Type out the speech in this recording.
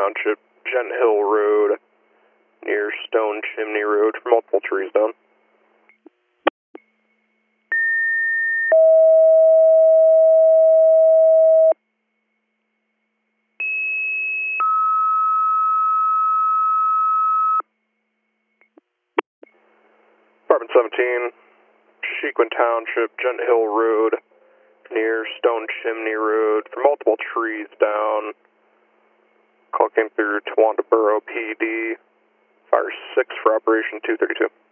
Township, Gent Hill Road, near Stone Chimney Road, for multiple trees down. Apartment 17, Shequin Township, Gent Hill Road, near Stone Chimney Road, for multiple trees down. Call came through Towanda Borough PD, Fire 6 for Operation 232.